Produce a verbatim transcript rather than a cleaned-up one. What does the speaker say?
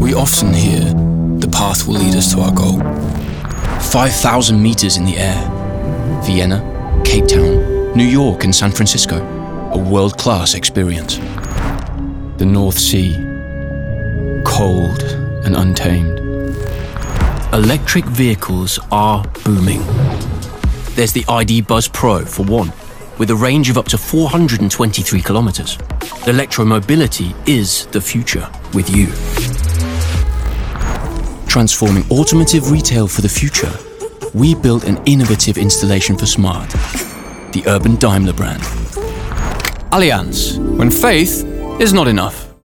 We often hear the path will lead us to our goal. five thousand meters in the air. Vienna, Cape Town, New York and San Francisco. A world-class experience. The North Sea, cold and untamed. Electric vehicles are booming. There's the I D. Buzz Pro, for one, with a range of up to four hundred twenty-three kilometers. Electromobility is the future with you. Transforming automotive retail for the future, we built an innovative installation for Smart, the urban Daimler brand. Allianz, when faith is not enough.